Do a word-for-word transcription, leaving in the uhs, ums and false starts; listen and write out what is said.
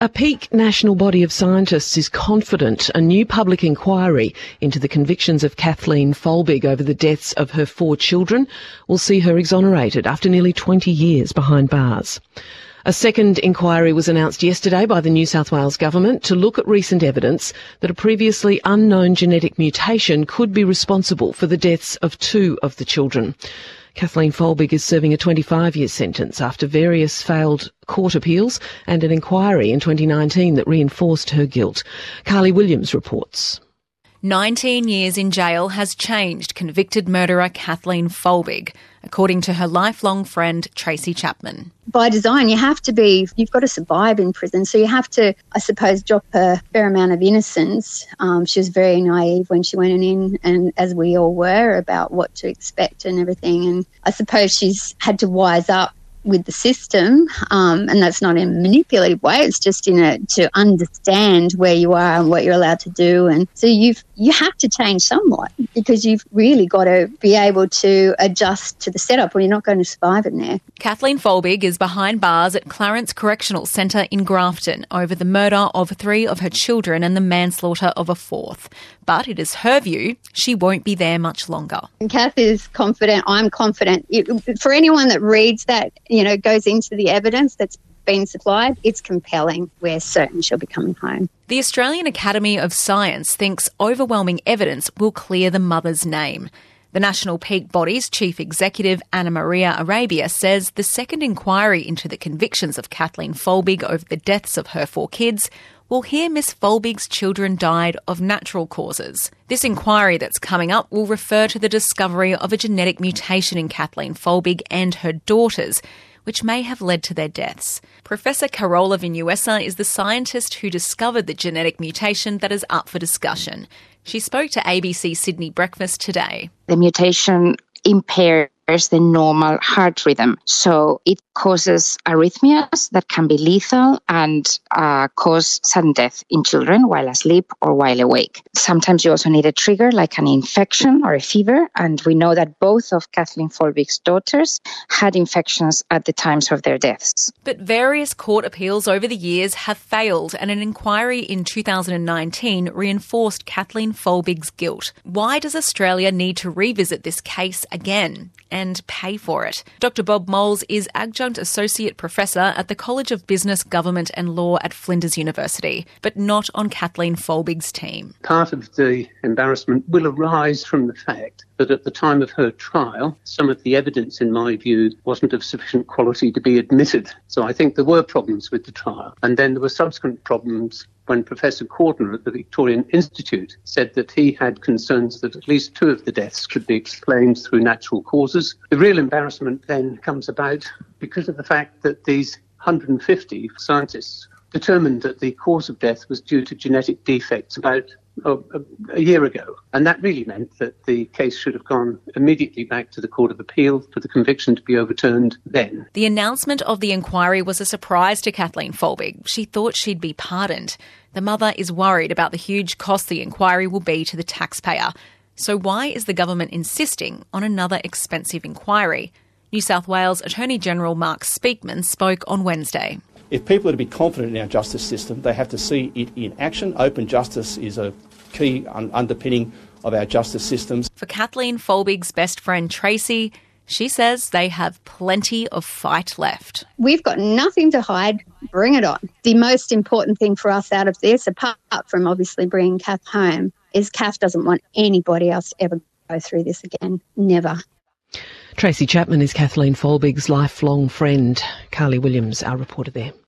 A peak national body of scientists is confident a new public inquiry into the convictions of Kathleen Folbig over the deaths of her four children will see her exonerated after nearly twenty years behind bars. A second inquiry was announced yesterday by the New South Wales government to look at recent evidence that a previously unknown genetic mutation could be responsible for the deaths of two of the children. Kathleen Folbig is serving a twenty-five year sentence after various failed court appeals and an inquiry in twenty nineteen that reinforced her guilt. Carly Williams reports. nineteen years in jail has changed convicted murderer Kathleen Folbig, according to her lifelong friend Tracy Chapman. By design, you have to be, you've got to survive in prison. So you have to, I suppose, drop a fair amount of innocence. Um, she was very naive when she went in, and as we all were, about what to expect and everything. And I suppose she's had to wise up with the system, um, and that's not in a manipulative way. It's just in a to understand where you are and what you're allowed to do. And so you've you have to change somewhat, because you've really got to be able to adjust to the setup, or you're not going to survive in there. Kathleen Folbig is behind bars at Clarence Correctional Centre in Grafton over the murder of three of her children and the manslaughter of a fourth. But it is her view she won't be there much longer. And Kath is confident. I'm confident. It, for anyone that reads that, you know, goes into the evidence that's been supplied, it's compelling. We're certain she'll be coming home. The Australian Academy of Science thinks overwhelming evidence will clear the mother's name. The National Peak Body's Chief Executive, Anna Maria Arabia, says the second inquiry into the convictions of Kathleen Folbig over the deaths of her four kids will hear Miss Folbig's children died of natural causes. This inquiry that's coming up will refer to the discovery of a genetic mutation in Kathleen Folbig and her daughters, which may have led to their deaths. Professor Carola Vinuesa is the scientist who discovered the genetic mutation that is up for discussion. She spoke to A B C Sydney Breakfast today. The mutation impairs the normal heart rhythm. So it causes arrhythmias that can be lethal and uh, cause sudden death in children while asleep or while awake. Sometimes you also need a trigger like an infection or a fever. And we know that both of Kathleen Folbig's daughters had infections at the times of their deaths. But various court appeals over the years have failed, and an inquiry in two thousand nineteen reinforced Kathleen Folbig's guilt. Why does Australia need to revisit this case again and pay for it? Doctor Bob Moles is Adjunct Associate Professor at the College of Business, Government and Law at Flinders University, but not on Kathleen Folbig's team. Part of the embarrassment will arise from the fact that at the time of her trial, some of the evidence, in my view, wasn't of sufficient quality to be admitted. So I think there were problems with the trial. And then there were subsequent problems when Professor Cordner at the Victorian Institute said that he had concerns that at least two of the deaths could be explained through natural causes. The real embarrassment then comes about because of the fact that these one hundred fifty scientists determined that the cause of death was due to genetic defects about oh, a, a year ago. And that really meant that the case should have gone immediately back to the Court of Appeal for the conviction to be overturned then. The announcement of the inquiry was a surprise to Kathleen Folbig. She thought she'd be pardoned. The mother is worried about the huge cost the inquiry will be to the taxpayer. So why is the government insisting on another expensive inquiry? New South Wales Attorney General Mark Speakman spoke on Wednesday. If people are to be confident in our justice system, they have to see it in action. Open justice is a key un- underpinning of our justice systems. For Kathleen Folbig's best friend Tracy, she says they have plenty of fight left. We've got nothing to hide. Bring it on. The most important thing for us out of this, apart from obviously bringing Kath home, is Kath doesn't want anybody else to ever go through this again. Never. Tracy Chapman is Kathleen Folbig's lifelong friend. Carly Williams, our reporter there.